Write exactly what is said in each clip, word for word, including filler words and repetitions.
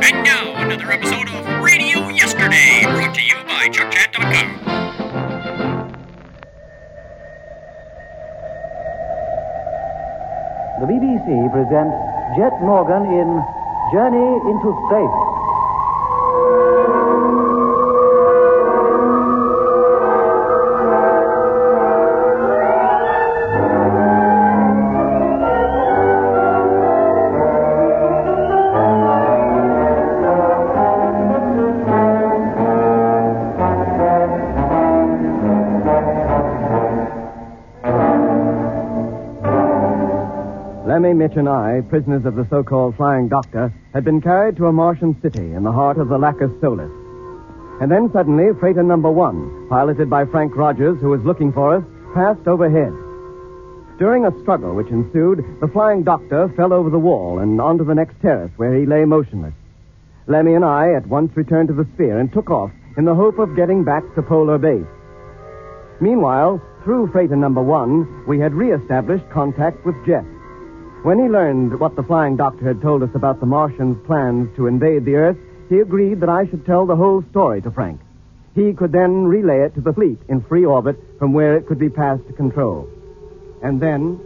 And now, another episode of Radio Yesterday, brought to you by Chuck Chat dot com. The B B C presents Jet Morgan in Journey into Space. Lemmy, Mitch, and I, prisoners of the so-called Flying Doctor, had been carried to a Martian city in the heart of the Lacus Solis. And then suddenly, freighter number one, piloted by Frank Rogers, who was looking for us, passed overhead. During a struggle which ensued, the Flying Doctor fell over the wall and onto the next terrace, where he lay motionless. Lemmy and I at once returned to the sphere and took off in the hope of getting back to Polar Base. Meanwhile, through freighter number one, we had re-established contact with Jet. When he learned what the Flying Doctor had told us about the Martians' plans to invade the Earth, he agreed that I should tell the whole story to Frank. He could then relay it to the fleet in free orbit from where it could be passed to control. And then...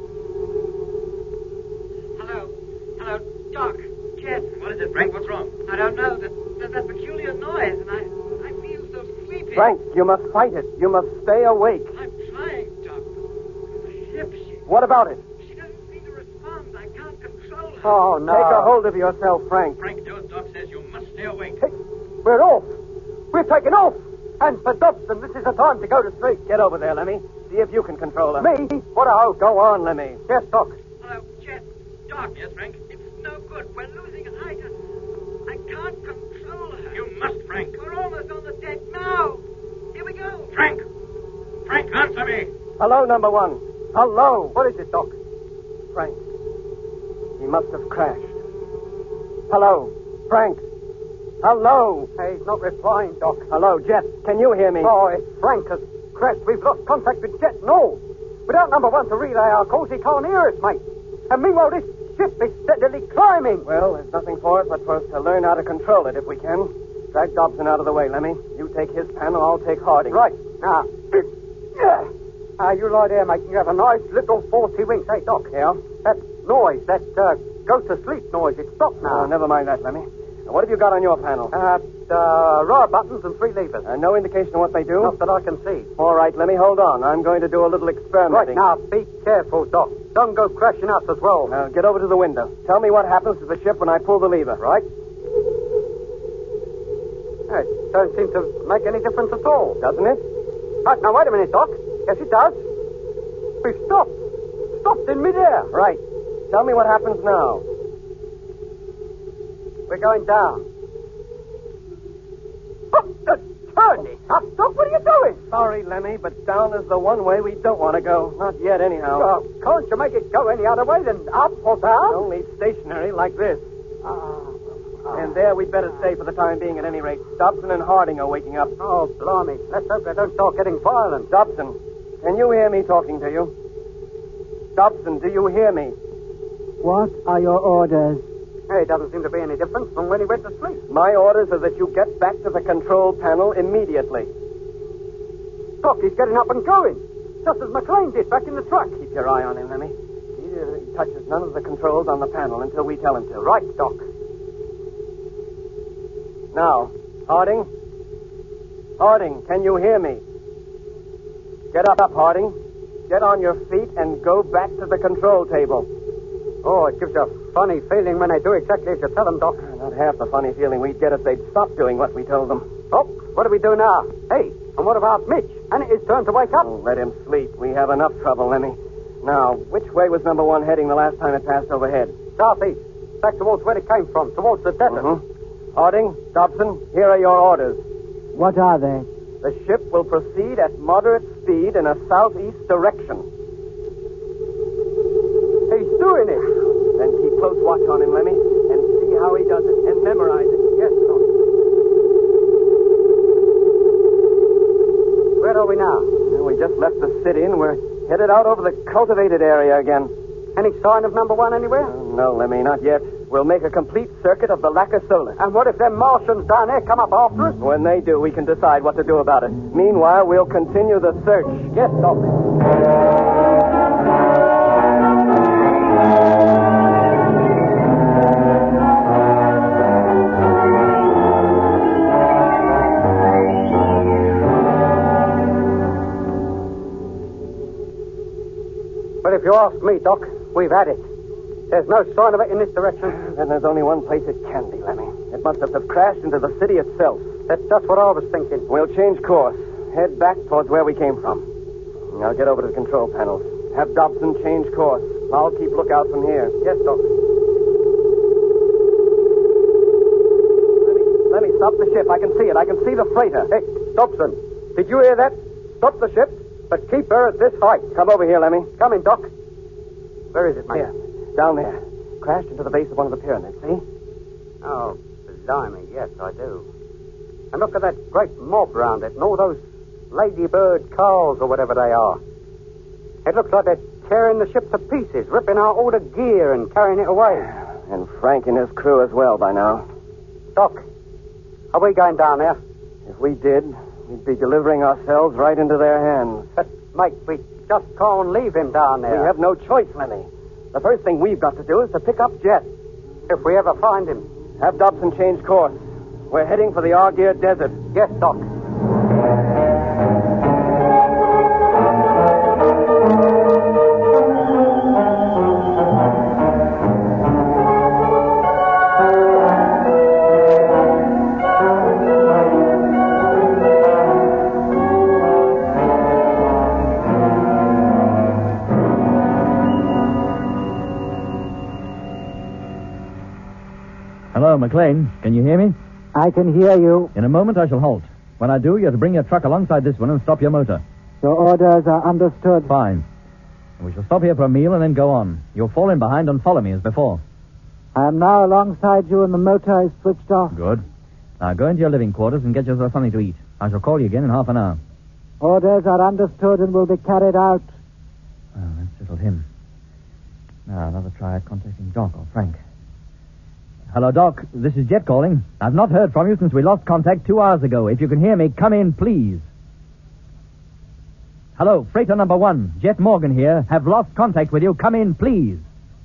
Hello. Hello, Doc. Jet. What is it, Frank? What's wrong? I don't know. That, that, that peculiar noise, and I, I feel so sleepy. Frank, you must fight it. You must stay awake. I'm trying, Doc. The ship, she... What about it? I can't control her. Oh, no. Take a hold of yourself, Frank. Frank, Joe's doc says you must stay awake. Hey, we're off. We're taking off. And for Dobson, this is the time to go to sleep. Get over there, Lemmy. See if you can control her. Me? What a hoe. Go on, Lemmy. Yes, Doc. Hello, Jet. Doc. Yes, Frank? It's no good. We're losing her. I just... I can't control her. You must, Frank. We're almost on the deck now. Here we go. Frank! Frank, answer me. Hello, number one. Hello. What is it, Doc? Frank. He must have crashed. Hello, Frank. Hello. Hey, he's not replying, Doc. Hello, Jet. Can you hear me? Oh, if Frank has crashed, we've lost contact with Jet. No. Without number one to relay our calls, he can't hear us, mate. And meanwhile, this ship is steadily climbing. Well, there's nothing for it but for us to learn how to control it if we can. Drag Dobson out of the way, Lemmy. You take his panel, I'll take Harding. Right. Now, yeah. Ah, you lie there, mate. You have a nice little forty winks. Hey, Doc. Yeah? That noise, that uh, go-to-sleep noise, it's stopped now. Oh, never mind that, Lemmy. Now, what have you got on your panel? Uh, uh, row buttons and three levers. Uh, no indication of what they do? Not that I can see. All right, Lemmy, hold on. I'm going to do a little experimenting. Right, now, be careful, Doc. Don't go crashing out as well. Now, get over to the window. Tell me what happens to the ship when I pull the lever, right? Hey, it don't seem to make any difference at all. Doesn't it? Right, now, wait a minute, Doc. Yes, it does. We stopped. Stopped in midair. Right. Tell me what happens now. We're going down. Oh, uh, turn it up, Doc. What are you doing? Sorry, Lemmy, but down is the one way we don't want to go. Not yet, anyhow. Uh, can't you make it go any other way than up or down? Only stationary like this. Uh, uh, and there we'd better stay for the time being at any rate. Dobson and Harding are waking up. Oh, blimey. Let's hope they don't start getting violent. Dobson, can you hear me talking to you? Dobson, do you hear me? What are your orders? Hey, it doesn't seem to be any difference from when he went to sleep. My orders are that you get back to the control panel immediately. Doc, he's getting up and going. Just as McLean did back in the truck. Keep your eye on him, Lemmy. He, uh, he touches none of the controls on the panel until we tell him to. Right, Doc. Now, Harding. Harding, can you hear me? Get up, up, Harding. Get on your feet and go back to the control table. Oh, it gives you a funny feeling when they do exactly as you tell them, Doc. Not half the funny feeling we'd get if they'd stop doing what we told them. Oh, what do we do now? Hey, and what about Mitch? And it is turn to wake up. Oh, let him sleep. We have enough trouble, Lemmy. Now, which way was number one heading the last time it passed overhead? Southeast. Back towards where it came from, towards the desert. Mm-hmm. Harding, Dobson, here are your orders. What are they? The ship will proceed at moderate speed in a southeast direction. He's doing it. Then keep close watch on him, Lemmy, and see how he does it, and memorize it. Yes, Doc. Where are we now? Well, we just left the city, and we're headed out over the cultivated area again. Any sign of number one anywhere? Uh, no, Lemmy, not yet. We'll make a complete circuit of the Lacquer Solar. And what if them Martians down there come up after us? When they do, we can decide what to do about it. Meanwhile, we'll continue the search. Yes, Doc. But if you ask me, Doc, we've had it. There's no sign of it in this direction. Then there's only one place it can be, Lemmy. It must have crashed into the city itself. That's just what I was thinking. We'll change course. Head back towards where we came from. I'll get over to the control panels. Have Dobson change course. I'll keep lookout from here. Yes, Doc. Lemmy, stop the ship. I can see it. I can see the freighter. Hey, Dobson, did you hear that? Stop the ship, but keep her at this height. Come over here, Lemmy. Come in, Doc. Where is it, mate? Here. Down there. Crashed into the base of one of the pyramids, see? Oh, blimey, yes, I do. And look at that great mob round it and all those ladybird cars or whatever they are. It looks like they're tearing the ship to pieces, ripping out all the gear and carrying it away. And Frank and his crew as well by now. Doc, are we going down there? If we did, we'd be delivering ourselves right into their hands. But, mate, we just can't leave him down there. We have no choice, Lemmy. The first thing we've got to do is to pick up Jet. If we ever find him. Have Dobson change course. We're heading for the Argyre Desert. Yes, Doc. Hello, McLean. Can you hear me? I can hear you. In a moment, I shall halt. When I do, you're to bring your truck alongside this one and stop your motor. Your orders are understood. Fine. We shall stop here for a meal and then go on. You'll fall in behind and follow me as before. I am now alongside you and the motor is switched off. Good. Now go into your living quarters and get yourself something to eat. I shall call you again in half an hour. Orders are understood and will be carried out. Oh, that settled him. Now, another try at contacting Doc or Frank. Hello, Doc. This is Jet calling. I've not heard from you since we lost contact two hours ago. If you can hear me, come in, please. Hello, freighter number one. Jet Morgan here. Have lost contact with you. Come in, please.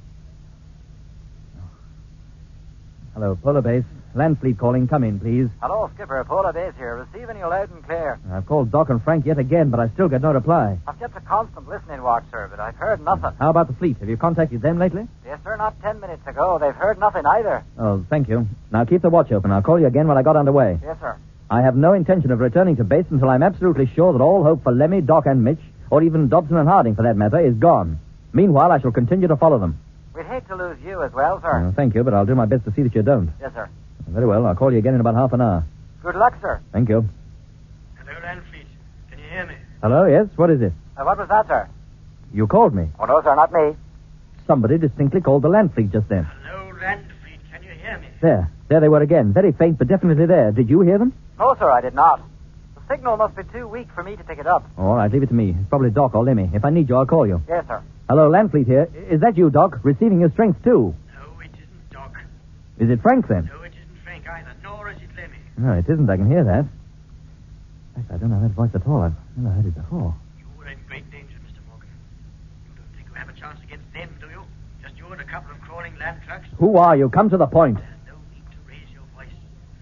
Hello, Polar Base. Land Fleet calling. Come in, please. Hello, Skipper. Polar Base here. Receiving you loud and clear. I've called Doc and Frank yet again, but I still get no reply. I've kept a constant listening watch, sir, but I've heard nothing. How about the fleet? Have you contacted them lately? Yes, sir, not ten minutes ago. They've heard nothing either. Oh, thank you. Now keep the watch open. I'll call you again when I got underway. Yes, sir. I have no intention of returning to base until I'm absolutely sure that all hope for Lemmy, Doc, and Mitch, or even Dobson and Harding for that matter, is gone. Meanwhile, I shall continue to follow them. We'd hate to lose you as well, sir. Uh, thank you, but I'll do my best to see that you don't. Yes, sir. Very well. I'll call you again in about half an hour. Good luck, sir. Thank you. Hello, Landfleet. Can you hear me? Hello, yes? What is it? Uh, what was that, sir? You called me. Oh, no, sir, not me. Somebody distinctly called the land fleet just then. Hello, Landfleet. Can you hear me? There. There they were again. Very faint, but definitely there. Did you hear them? No, sir, I did not. The signal must be too weak for me to pick it up. All right, leave it to me. It's probably Doc or Lemmy. If I need you, I'll call you. Yes, sir. Hello, Landfleet here. Is that you, Doc, receiving your strength, too? No, it isn't Doc. Is it Frank, then? No, it isn't Frank either, nor is it Lemmy. No, it isn't. I can hear that. Actually, I don't know that voice at all. I've never heard it before. You were in great danger, Mister Morgan. You don't think you have a chance against them, do you? Just you and a couple of crawling land trucks? Who are you? Come to the point. There's no need to raise your voice.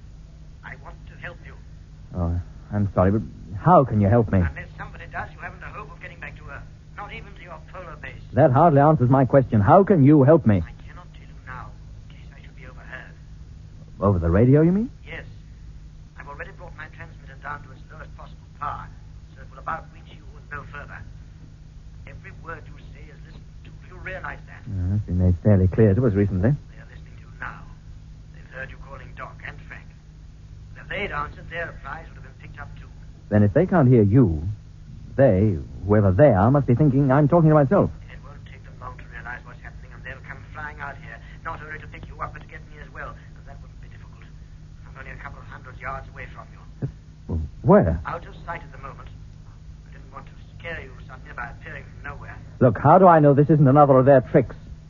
I want to help you. Oh, I'm sorry, but how can you help me? Unless somebody does, you haven't a hope of getting back to Earth. Not even to your polar base. That hardly answers my question. How can you help me? I cannot tell you now, in case I should be overheard. Over the radio, you mean? Yes. I've already brought my transmitter down to its lowest possible power, so it will about reach you and no further. Every word you say is listened to. Do you realize that? Uh, that's been made fairly clear to us recently. They are listening to you now. They've heard you calling Doc and Frank. If they'd answered, their replies would have been picked up too. Then if they can't hear you, they, whoever they are, must be thinking I'm talking to myself. It won't take them long to realize what's happening, and they'll come flying out here, not only to pick you up, but to get me as well. And that wouldn't be difficult. I'm only a couple of hundred yards away from you. Well, where? Out of sight at the moment. I didn't want to scare you suddenly by appearing from nowhere. Look, how do I know this isn't another of their tricks?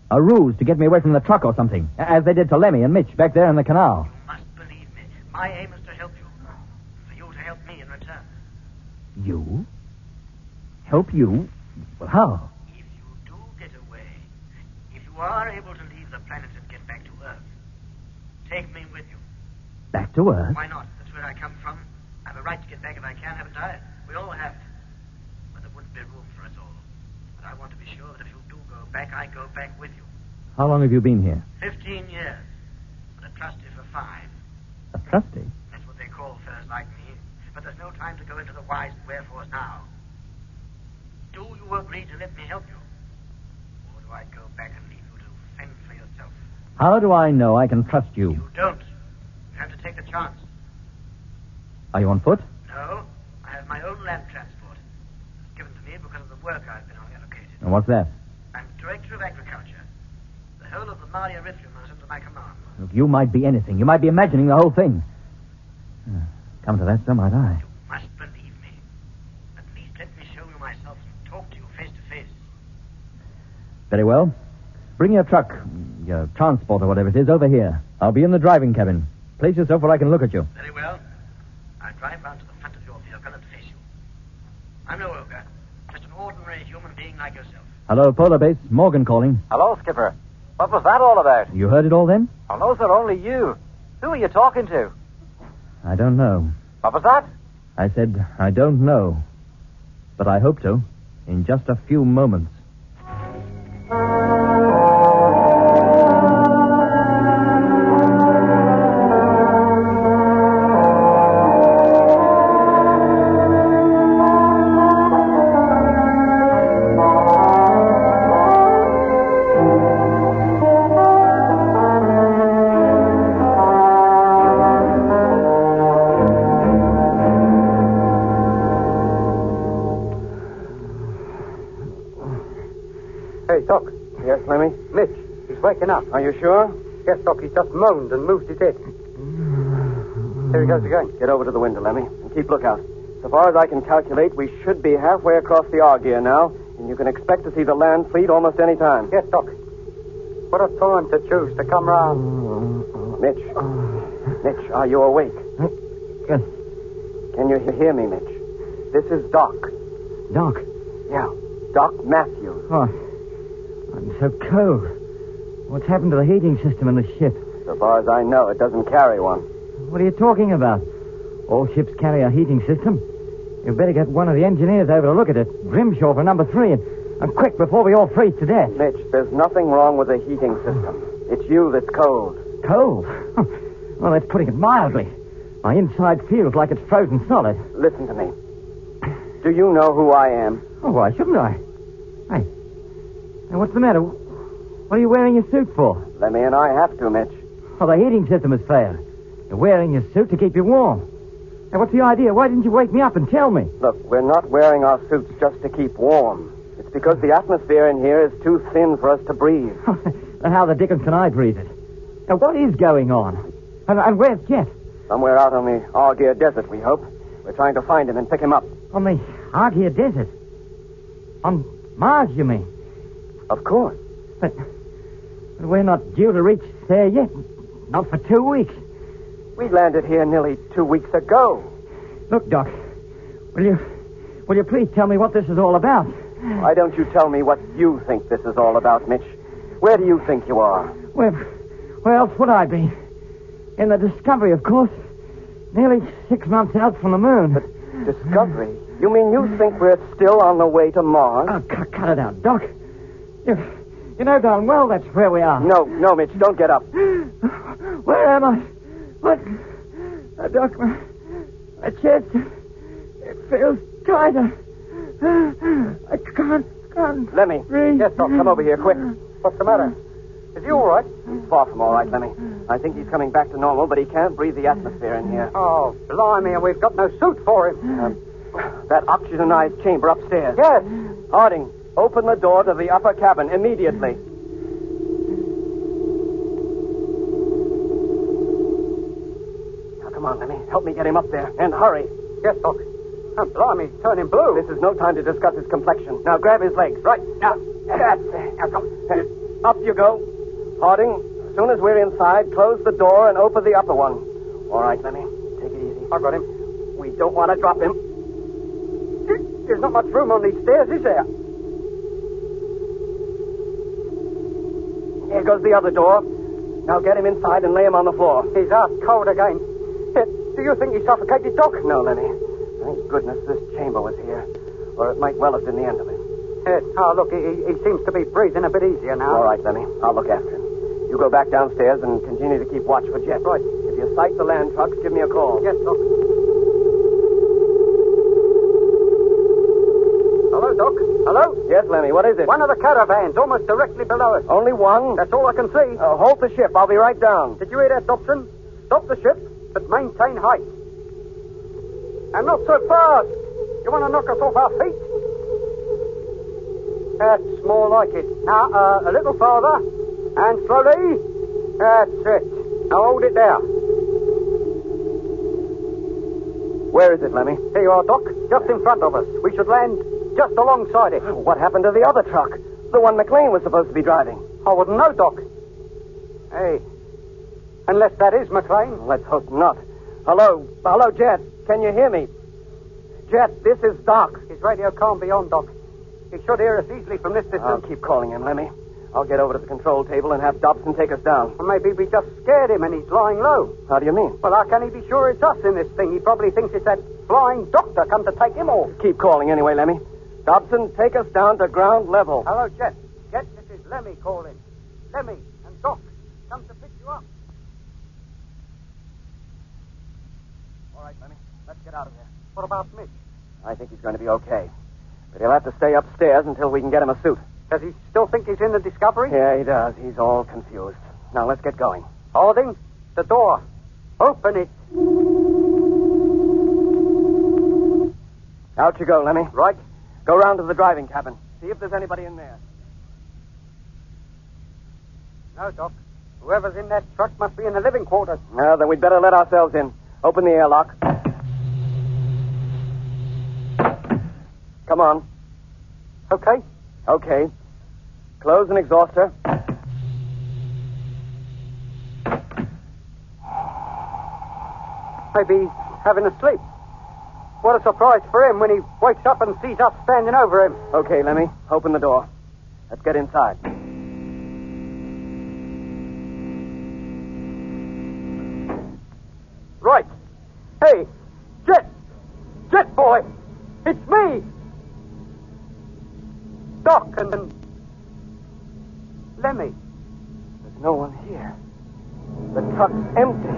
A ruse to get me away from the truck or something, as they did to Lemmy and Mitch back there in the canal. You must believe me. My aim is to help you. For you to help me in return. You? Help you? Well, how? If you do get away, if you are able to leave the planet and get back to Earth, take me with you. Back to Earth? Why not? That's where I come from. I have a right to get back if I can, haven't I? We all have it. But there wouldn't be room for us all. But I want to be sure that if you do go back, I go back with you. How long have you been here? Fifteen years. But a trustee for five. A trustee? That's what they call fellas like me. But there's no time to go into the whys and wherefores now. Do you agree to let me help you? Or do I go back and leave you to fend for yourself? How do I know I can trust you? You don't. You have to take a chance. Are you on foot? No. I have my own land transport. It's given to me because of the work I've been allocated. And what's that? I'm Director of Agriculture. The whole of the Mali Erythrium is under my command. Look, you might be anything. You might be imagining the whole thing. Uh, Come to that, so might I. You must believe me. At least let me show you myself and talk to you face to face. Very well. Bring your truck, your transport or whatever it is, over here. I'll be in the driving cabin. Place yourself where I can look at you. Very well. I'll drive round to the front of your vehicle and face you. I'm no ogre. Just an ordinary human being like yourself. Hello, Polar Base. Morgan calling. Hello, Skipper. What was that all about? You heard it all then? Oh, no, sir, only you. Who are you talking to? I don't know. What was that? I said, I don't know. But I hope to. In just a few moments. Hey, Doc. Yes, Lemmy? Mitch, he's waking up. Are you sure? Yes, Doc. He just moaned and moved his head. Here he goes again. Get over to the window, Lemmy, and keep lookout. So far as I can calculate, we should be halfway across the Argier now, and you can expect to see the land fleet almost any time. Yes, Doc. What a time to choose to come round. Mitch. Mitch, are you awake? Yes. Can you hear me, Mitch? This is Doc. Doc. Yeah, Doc Matthews. Oh, I'm so cold. What's happened to the heating system in the ship? So far as I know, it doesn't carry one. What are you talking about? All ships carry a heating system. You better get one of the engineers over to look at it. Grimshaw for number three, and, and quick before we all freeze to death. Mitch, there's nothing wrong with the heating system. It's you that's cold. Cold? Well, that's putting it mildly. My inside feels like it's frozen solid. Listen to me. Do you know who I am? Oh, why shouldn't I? Hey, hey, what's the matter? What are you wearing your suit for? Lemmy and I have to, Mitch. Oh, the heating system has failed. You're wearing your suit to keep you warm. Now, what's the idea? Why didn't you wake me up and tell me? Look, we're not wearing our suits just to keep warm. It's because the atmosphere in here is too thin for us to breathe. How the dickens can I breathe it? Now, what is going on? And, and where's Jet? Somewhere out on the Argier Desert, we hope. We're trying to find him and pick him up. On the Argier Desert? On Mars, you mean? Of course. But, but we're not due to reach there yet. Not for two weeks. We landed here nearly two weeks ago. Look, Doc, will you, will you please tell me what this is all about? Why don't you tell me what you think this is all about, Mitch? Where do you think you are? Where, where else would I be? In the Discovery, of course. Nearly six months out from the moon. But Discovery? You mean you think we're still on the way to Mars? Oh, cut, cut it out, Doc. You, you know darn well that's where we are. No, no, Mitch, don't get up. Where am I? What? Uh, Doc, my, my chest, it feels tighter. I can't, can't Lemmy. breathe. Yes, Doc, come over here, quick. What's the matter? Is he all right? He's far from all right, Lemmy. I think he's coming back to normal, but he can't breathe the atmosphere in here. Oh, blimey, and we've got no suit for him. Um, that oxygenized chamber upstairs. Yes. Harding, open the door to the upper cabin immediately. Now, come on, Lemmy. Help me get him up there. And hurry. Yes, Doc. Oh, blimey, he's turning blue. This is no time to discuss his complexion. Now, grab his legs. Right. Now, that's it. Now, come. Up you go. Harding, as soon as we're inside, close the door and open the upper one. All right, Lemmy. Take it easy. I got him. We don't want to drop him. There's not much room on these stairs, is there? Here goes the other door. Now get him inside and lay him on the floor. He's out cold again. Eh, Do you think he suffocated, Doc? No, Lenny. Thank goodness this chamber was here, or it might well have been the end of it. Eh, oh, look, he, he seems to be breathing a bit easier now. All right, Lenny. I'll look after him. You go back downstairs and continue to keep watch for Jet. Right. If you sight the land trucks, give me a call. Yes, Doc. Hello, Doc. Hello? Yes, Lenny. What is it? One of the caravans, almost directly below us. Only one? That's all I can see. Uh, hold the ship. I'll be right down. Did you hear that, Dobson? Stop the ship, but maintain height. And not so fast. You want to knock us off our feet? That's more like it. Now, uh, a little farther. And slowly. That's it. Now hold it there. Where is it, Lemmy? Here you are, Doc. Just in front of us. We should land just alongside it. What happened to the other truck? The one McLean was supposed to be driving. I wouldn't know, Doc. Hey. Unless that is McLean. Let's hope not. Hello. Hello, Jet. Can you hear me? Jet, this is Doc. His radio can't be on, Doc. He should hear us easily from this distance. I'll keep calling him, Lemmy. I'll get over to the control table and have Dobson take us down. Or maybe we just scared him and he's lying low. How do you mean? Well, how can he be sure it's us in this thing? He probably thinks it's that flying doctor come to take him off. Keep calling anyway, Lemmy. Dobson, take us down to ground level. Hello, Jet. Jet, this is Lemmy calling. Lemmy and Doc come to pick you up. All right, Lemmy. Let's get out of here. What about Mitch? I think he's going to be okay. But he'll have to stay upstairs until we can get him a suit. Does he still think he's in the Discovery? Yeah, he does. He's all confused. Now, let's get going. Harding, the door. Open it. Out you go, Lemmy. Right. Go round to the driving cabin. See if there's anybody in there. No, Doc. Whoever's in that truck must be in the living quarters. Well, then we'd better let ourselves in. Open the airlock. Come on. Okay. Okay. Close an exhauster. Maybe he's having a sleep. What a surprise for him when he wakes up and sees us standing over him. Okay, Lemmy. Open the door. Let's get inside. Right. Hey, Jet! Jet boy! It's me! Doc and, and Lemmy. There's no one here. The truck's empty.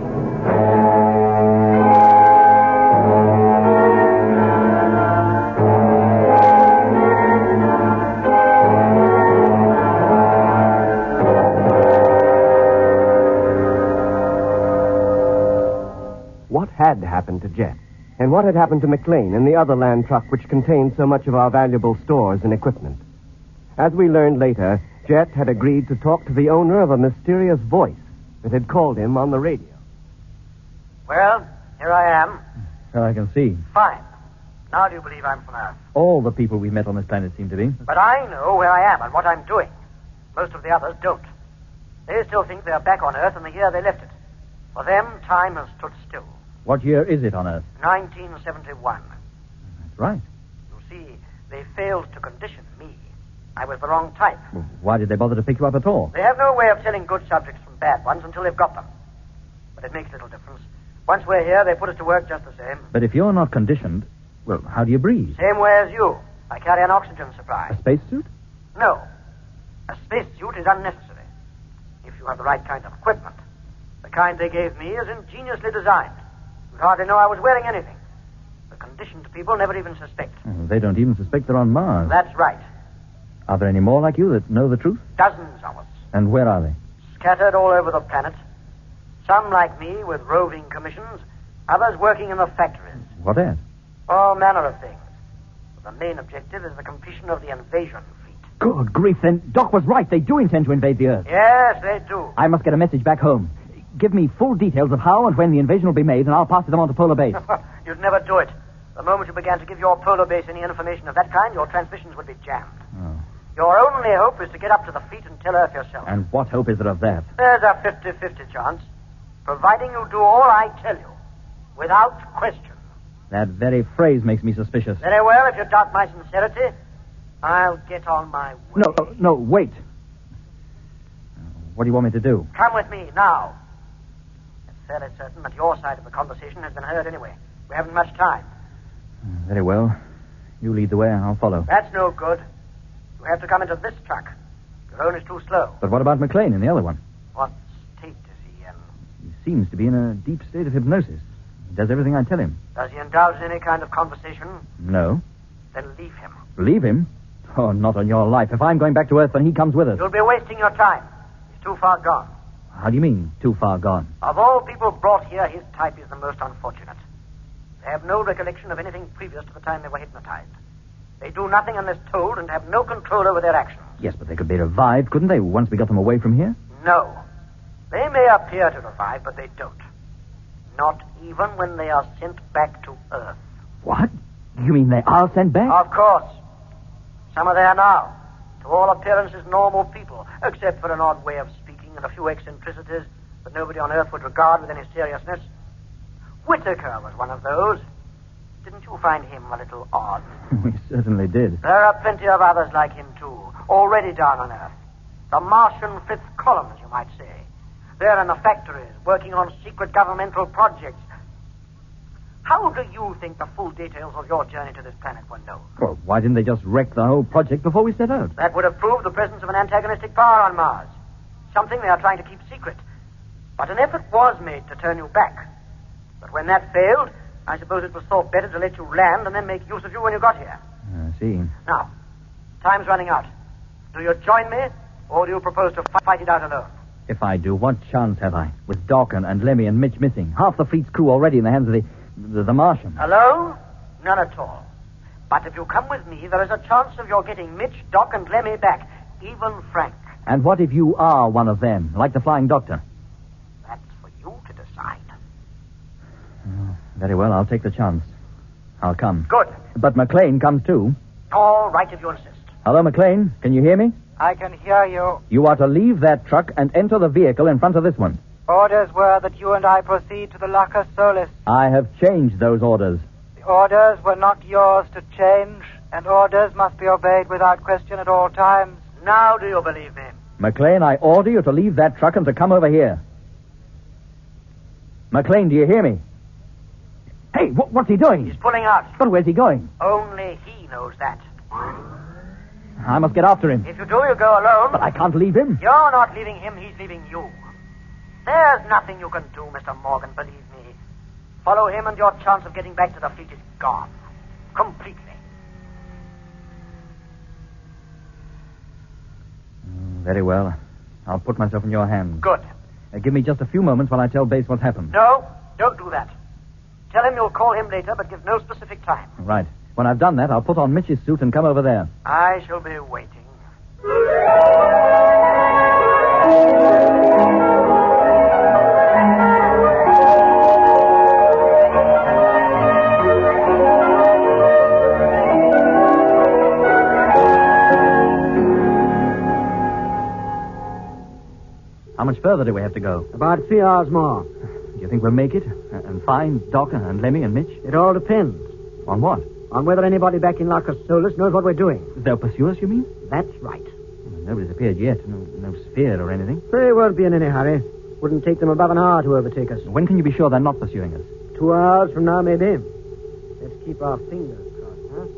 What had happened to Jet? And what had happened to McLean and the other land truck which contained so much of our valuable stores and equipment? As we learned later, Jet had agreed to talk to the owner of a mysterious voice that had called him on the radio. Well, here I am. So I can see. Fine. Now do you believe I'm from Earth? All the people we've met on this planet seem to be. But I know where I am and what I'm doing. Most of the others don't. They still think they're back on Earth in the year they left it. For them, time has stood still. What year is it on Earth? nineteen seventy-one. That's right. You see, they failed to condition me. I was the wrong type. Well, why did they bother to pick you up at all? They have no way of telling good subjects from bad ones until they've got them. But it makes little difference. Once we're here, they put us to work just the same. But if you're not conditioned, well, how do you breathe? Same way as you. I carry an oxygen supply. A spacesuit? No. A spacesuit is unnecessary. If you have the right kind of equipment. The kind they gave me is ingeniously designed. You'd hardly know I was wearing anything. The conditioned people never even suspect. Well, they don't even suspect they're on Mars. That's right. Are there any more like you that know the truth? Dozens of us. And where are they? Scattered all over the planet. Some like me with roving commissions. Others working in the factories. What at? All manner of things. But the main objective is the completion of the invasion fleet. Good grief, then Doc was right. They do intend to invade the Earth. Yes, they do. I must get a message back home. Give me full details of how and when the invasion will be made, and I'll pass them on to Polar Base. You'd never do it. The moment you began to give your Polar Base any information of that kind, your transmissions would be jammed. Oh. Your only hope is to get up to the fleet and tell Earth yourself. And what hope is there of that? There's a fifty-fifty chance, providing you do all I tell you, without question. That very phrase makes me suspicious. Very well, if you doubt my sincerity, I'll get on my way. No, no, no, wait. What do you want me to do? Come with me, now. It's fairly certain that your side of the conversation has been heard anyway. We haven't much time. Very well. You lead the way, I'll follow. That's no good. You have to come into this truck. Your own is too slow. But what about McLean in the other one? What state is he in? He seems to be in a deep state of hypnosis. He does everything I tell him. Does he indulge in any kind of conversation? No. Then leave him. Leave him? Oh, not on your life. If I'm going back to Earth, then he comes with us. You'll be wasting your time. He's too far gone. How do you mean, too far gone? Of all people brought here, his type is the most unfortunate. They have no recollection of anything previous to the time they were hypnotized. They do nothing unless told and have no control over their actions. Yes, but they could be revived, couldn't they, once we got them away from here? No. They may appear to revive, but they don't. Not even when they are sent back to Earth. What? You mean they are sent back? Of course. Some are there now. To all appearances, normal people, except for an odd way of speaking and a few eccentricities that nobody on Earth would regard with any seriousness. Whitaker was one of those. Didn't you find him a little odd? We certainly did. There are plenty of others like him, too, already down on Earth. The Martian fifth columns, you might say. They're in the factories, working on secret governmental projects. How do you think the full details of your journey to this planet were known? Well, why didn't they just wreck the whole project before we set out? That would have proved the presence of an antagonistic power on Mars. Something they are trying to keep secret. But an effort was made to turn you back. But when that failed, I suppose it was thought better to let you land and then make use of you when you got here. I see. Now, time's running out. Do you join me, or do you propose to fight it out alone? If I do, what chance have I? With Doc and, and Lemmy and Mitch missing. Half the fleet's crew already in the hands of the, the, the Martian. Alone? None at all. But if you come with me, there is a chance of your getting Mitch, Doc, and Lemmy back. Even Frank. And what if you are one of them, like the Flying Doctor? That's for you to decide. Oh, very well, I'll take the chance. I'll come. Good. But McLean comes too. All right, if you insist. Hello, McLean. Can you hear me? I can hear you. You are to leave that truck and enter the vehicle in front of this one. Orders were that you and I proceed to the Lacus Solis. I have changed those orders. The orders were not yours to change, and orders must be obeyed without question at all times. Now do you believe me? McLean, I order you to leave that truck and to come over here. McLean, do you hear me? Hey, wh- what's he doing? He's pulling out. But where's he going? Only he knows that. I must get after him. If you do, you go alone. But I can't leave him. You're not leaving him, he's leaving you. There's nothing you can do, Mister Morgan, believe me. Follow him and your chance of getting back to the fleet is gone. Completely. Mm, very well. I'll put myself in your hands. Good. Uh, give me just a few moments while I tell Base what's happened. No, don't do that. Tell him you'll call him later, but give no specific time. Right. When I've done that, I'll put on Mitch's suit and come over there. I shall be waiting. How much further do we have to go? About three hours more. Do you think we'll make it? Uh, and find Doc and Lemmy and Mitch? It all depends On what? on whether anybody back in Lacus Solis knows what we're doing. They'll pursue us, you mean? That's right. Well, nobody's appeared yet. No, no sphere or anything. They won't be in any hurry. Wouldn't take them above an hour to overtake us. When can you be sure they're not pursuing us? Two hours from now, maybe. Let's keep our fingers crossed, huh?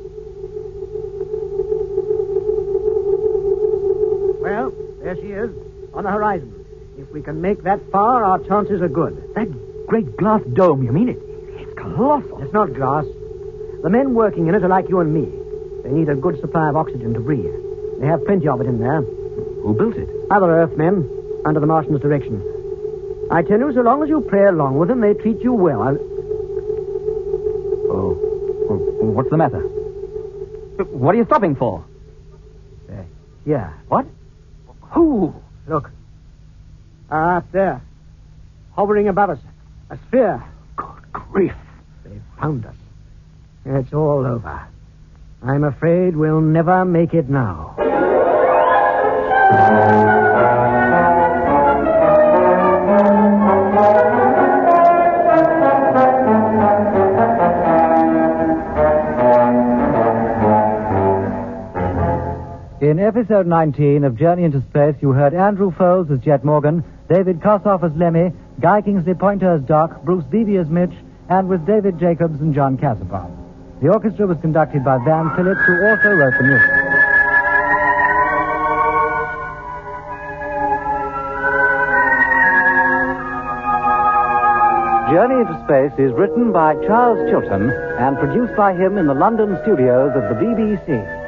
Well, there she is, on the horizon. If we can make that far, our chances are good. That great glass dome, you mean it? It's colossal. It's not glass. The men working in it are like you and me. They need a good supply of oxygen to breathe. They have plenty of it in there. Who built it? Other Earthmen, under the Martian's direction. I tell you, so long as you pray along with them, they treat you well. I'll... Oh. Well, what's the matter? What are you stopping for? There. Yeah. What? Who? Look. Ah, up there. Hovering above us. A sphere. Good grief. They've found us. It's all over. I'm afraid we'll never make it now. In episode nineteen of Journey into Space, you heard Andrew Foles as Jet Morgan, David Kossoff as Lemmy, Guy Kingsley Pointer as Doc, Bruce Beebe as Mitch, and with David Jacobs and John Casabon. The orchestra was conducted by Van Phillips, who also wrote the music. Journey into Space is written by Charles Chilton and produced by him in the London studios of the B B C.